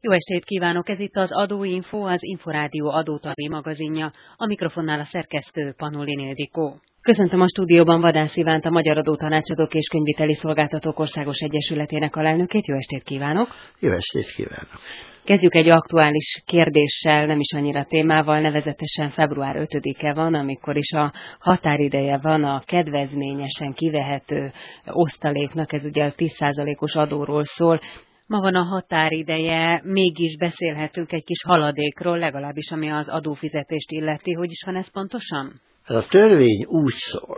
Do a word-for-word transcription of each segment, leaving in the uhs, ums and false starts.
Jó estét kívánok! Ez itt az Adóinfo, az Inforádió adótanácsadói magazinja. A mikrofonnál a szerkesztő Panolin Ildikó. Köszöntöm a stúdióban Vadász Ivánt, a Magyar Adótanácsadók és Könyvviteli Szolgáltatók Országos Egyesületének alelnökét. Jó estét kívánok! Jó estét kívánok! Kezdjük egy aktuális kérdéssel, nem is annyira témával, nevezetesen február ötödike van, amikor is a határideje van a kedvezményesen kivehető osztaléknak, ez ugye a tíz százalékos adóról szól. Ma van a határideje, mégis beszélhetünk egy kis haladékról, legalábbis ami az adófizetést illeti. Hogy is van ez pontosan? A törvény úgy szól,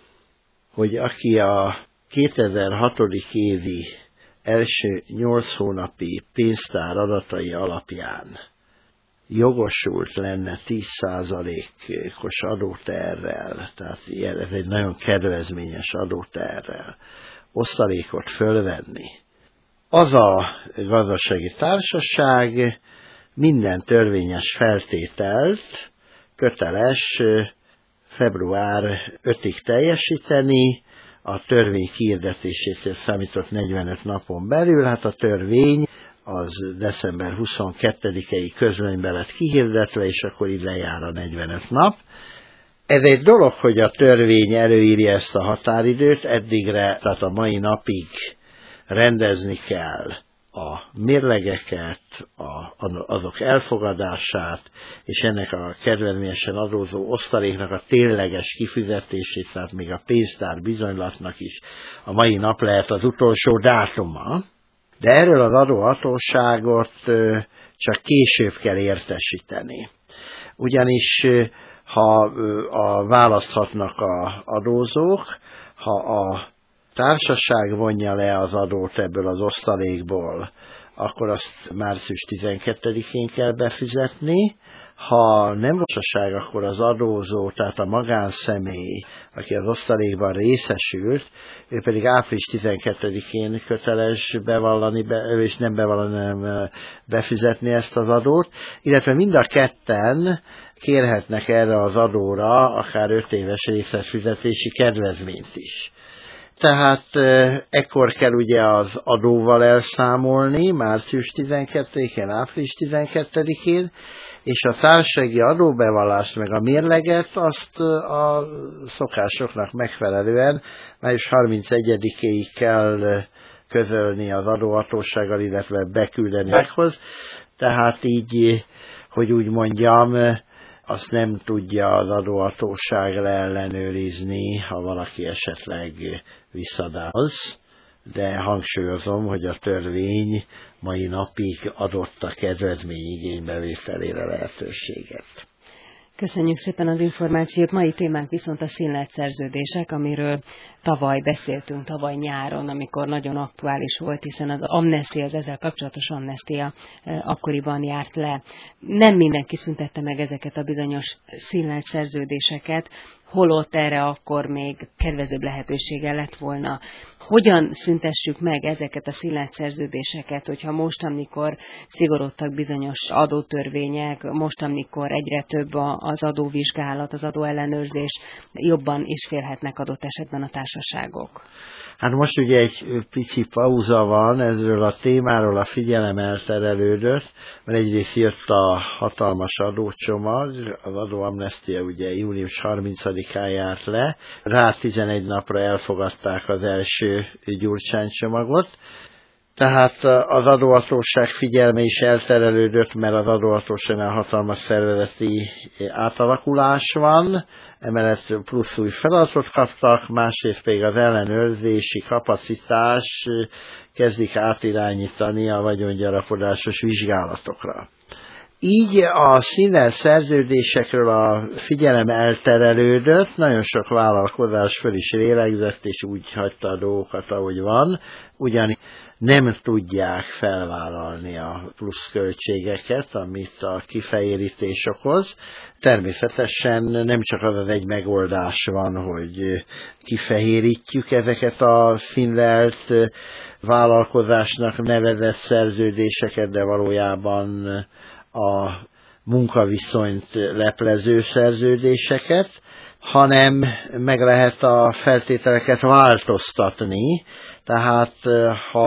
hogy aki a kétezer-hat. évi első nyolc hónapi pénztár adatai alapján jogosult lenne tíz százalékos adóterrel, tehát ez egy nagyon kedvezményes adóterrel, osztalékot fölvenni, az a gazdasági társaság minden törvényes feltételt köteles február ötödikéig teljesíteni, a törvény kiirdetésétől számított negyvenöt napon belül. Hát a törvény az december huszonkettedikéig közlönybe lett kihirdetve, és akkor így lejár a negyvenöt nap. Ez egy dolog, hogy a törvény előírja ezt a határidőt, eddigre, tehát a mai napig rendezni kell a mérlegeket, a, azok elfogadását, és ennek a kedvezményesen adózó osztaléknak a tényleges kifizetését, tehát még a pénztár bizonylatnak is a mai nap lehet az utolsó dátuma, de erről az adóhatóságot csak később kell értesíteni. Ugyanis ha a, választhatnak az adózók, ha a társaság vonja le az adót ebből az osztalékból, akkor azt március tizenkettedikén kell befizetni. Ha nem társaság, akkor az adózó, tehát a magánszemély, aki az osztalékban részesült, ő pedig április tizenkettedikén köteles bevallani, be, és nem bevallani, hanem befizetni ezt az adót, illetve mind a ketten kérhetnek erre az adóra akár öt éves részesfizetési kedvezményt is. Tehát ekkor kell ugye az adóval elszámolni, március tizenkettedikén, április tizenkettedikén, és a társasági adóbevallást meg a mérleget azt a szokásoknak megfelelően május harmincegyedikéig kell közölni az adóhatósággal, illetve beküldeni meghoz. Tehát így, hogy úgy mondjam, azt nem tudja az adóhatóság leellenőrizni, ha valaki esetleg visszadáz, de hangsúlyozom, hogy a törvény mai napig adott a kedvezmény igénybevételére lehetőséget. Köszönjük szépen az információt. Mai témánk viszont a színleltszerződések, amiről tavaly beszéltünk, tavaly nyáron, amikor nagyon aktuális volt, hiszen az amnestia, az ezzel kapcsolatos amnestia akkoriban járt le. Nem mindenki szüntette meg ezeket a bizonyos színleltszerződéseket, holott erre akkor még kedvezőbb lehetősége lett volna. Hogyan szüntessük meg ezeket a színleltszerződéseket, hogyha most, amikor szigorodtak bizonyos adótörvények, most, amikor egyre több az adóvizsgálat, az adóellenőrzés, jobban is félhetnek adott esetben a társaságok? Hát most ugye egy pici pauza van ezről a témáról, a figyelem elterelődött, mert egyrészt jött a hatalmas adócsomag, az adóamnestia ugye június harmincadikán járt le, rá tizenegy napra elfogadták az első Gyurcsány csomagot, tehát az adóhatóság figyelme is elterelődött, mert az adóhatóságnál hatalmas szervezeti átalakulás van, emellett plusz új feladatot kaptak, másrészt pedig az ellenőrzési kapacitás kezdik átirányítani a vagyongyarapodásos vizsgálatokra. Így a színleltszerződésekről a figyelem elterelődött, nagyon sok vállalkozás föl is lélegzett, és úgy hagyta a dolgokat, ahogy van, ugyanis nem tudják felvállalni a plusz költségeket, amit a kifehérítés okoz. Természetesen nem csak az az egy megoldás van, hogy kifehérítjük ezeket a színlelt vállalkozásnak nevezett szerződéseket, de valójában a munkaviszonyt leplező szerződéseket, hanem meg lehet a feltételeket változtatni, tehát ha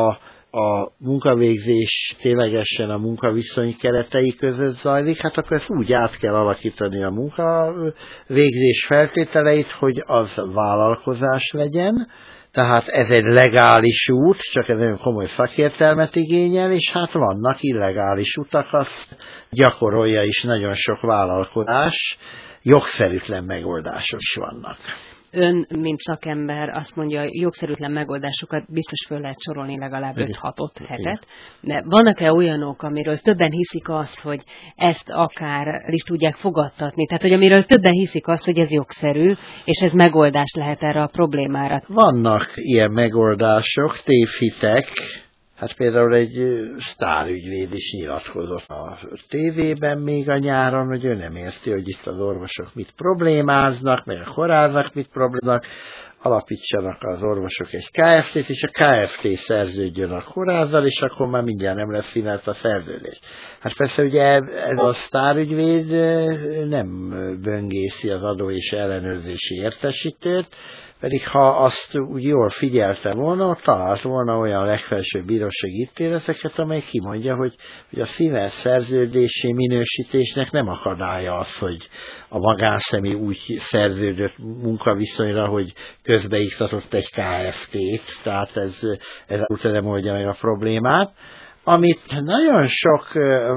a munkavégzés ténylegesen a munkaviszony keretei között zajlik, hát akkor ezt úgy át kell alakítani a munkavégzés feltételeit, hogy az vállalkozás legyen, tehát ez egy legális út, csak ez nagyon komoly szakértelmet igényel, és hát vannak illegális utak, azt gyakorolja is nagyon sok vállalkozás, jogszerűtlen megoldások is vannak. Ön, mint szakember, azt mondja, jogszerűtlen megoldásokat biztos föl lehet sorolni legalább öt-hatot hetet. De vannak-e olyanok, amiről többen hiszik azt, hogy ezt akár is tudják fogadtatni? Tehát, hogy amiről többen hiszik azt, hogy ez jogszerű, és ez megoldás lehet erre a problémára? Vannak ilyen megoldások, tévhitek. Hát például egy sztárügyvéd is nyilatkozott a tévében még a nyáron, hogy ő nem érti, hogy itt az orvosok mit problémáznak, meg a kórházak mit problémáznak, alapítsanak az orvosok egy ká ef té-t, és a ká ef té szerződjön a kórházzal, és akkor már mindjárt nem lesz színelt a szerződés. Hát persze ugye ez a sztárügyvéd nem böngészi az adó és ellenőrzési értesítőt, pedig ha azt úgy jól figyelte volna, talált volna olyan legfelsőbb bírósági ítéleteket, amely kimondja, hogy, hogy a színelt szerződési minősítésnek nem akadálya az, hogy a magánszemély úgy szerződött munkaviszonyra, hogy közbeiktatott egy ká ef té-t, tehát ez, ez nem oldja meg a problémát. Amit nagyon sok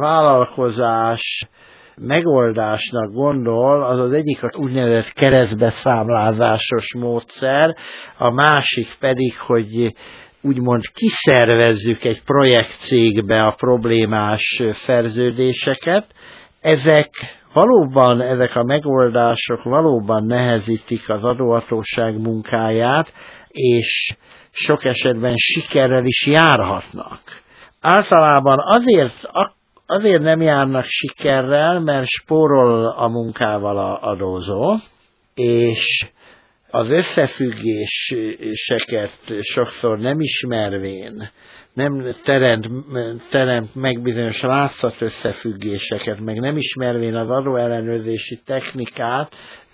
vállalkozás megoldásnak gondol, az az egyik az úgynevezett keresztbeszámlázásos módszer, a másik pedig, hogy úgymond kiszervezzük egy projektcégbe a problémás szerződéseket. Ezek valóban, ezek a megoldások valóban nehezítik az adóhatóság munkáját, és sok esetben sikerrel is járhatnak. Általában azért Azért nem járnak sikerrel, mert spórol a munkával a adózó, és az összefüggéseket sokszor nem ismervén, nem teremt, teremt meg bizonyos látszat összefüggéseket, meg nem ismervén az adóellenőrzési technikát,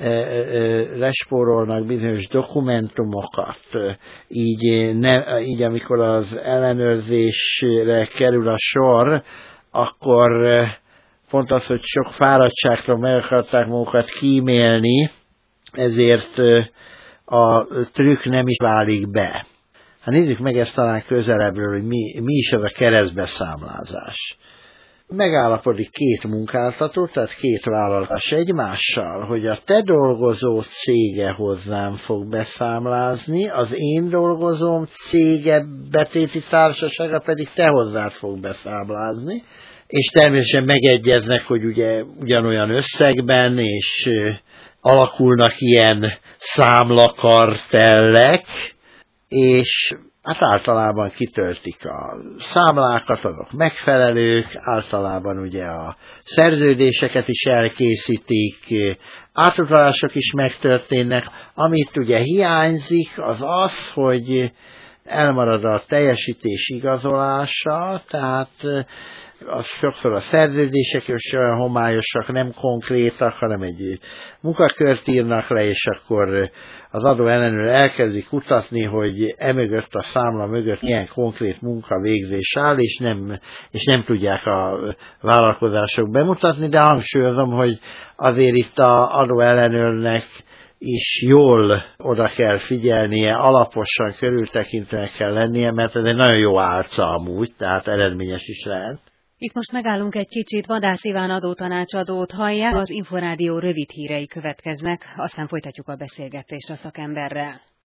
lespórolnak bizonyos dokumentumokat. Így, ne, így amikor az ellenőrzésre kerül a sor, akkor pont az, hogy sok fáradtságtól meg akarták magukat kímélni, ezért a trükk nem is válik be. Hát nézzük meg ezt talán közelebbről, hogy mi, mi is ez a keresztbeszámlázás. Megállapodik két munkáltató, tehát két vállalatás egymással, hogy a te dolgozó cége hozzám fog beszámlázni, az én dolgozóm cége betéti társasága pedig te hozzád fog beszámlázni, és természetesen megegyeznek, hogy ugye ugyanolyan összegben, és alakulnak ilyen számlakartellek, és hát általában kitöltik a számlákat, azok megfelelők, általában ugye a szerződéseket is elkészítik, átutalások is megtörténnek. Amit ugye hiányzik, az az, hogy elmarad a teljesítés igazolása, tehát az sokszor a szerződések is olyan homályosak, nem konkrétak, hanem egy munkakört írnak le, és akkor az adó ellenőr elkezdi kutatni, hogy emögött a számla mögött milyen konkrét munkavégzés áll, és nem, és nem tudják a vállalkozások bemutatni, de hangsúlyozom, hogy azért itt az adó ellenőrnek is jól oda kell figyelnie, alaposan körültekintőnek kell lennie, mert ez egy nagyon jó álca amúgy, tehát eredményes is lehet. Itt most megállunk egy kicsit, Vadász Iván adótanácsadót hallják, az Inforádió rövid hírei következnek, aztán folytatjuk a beszélgetést a szakemberrel.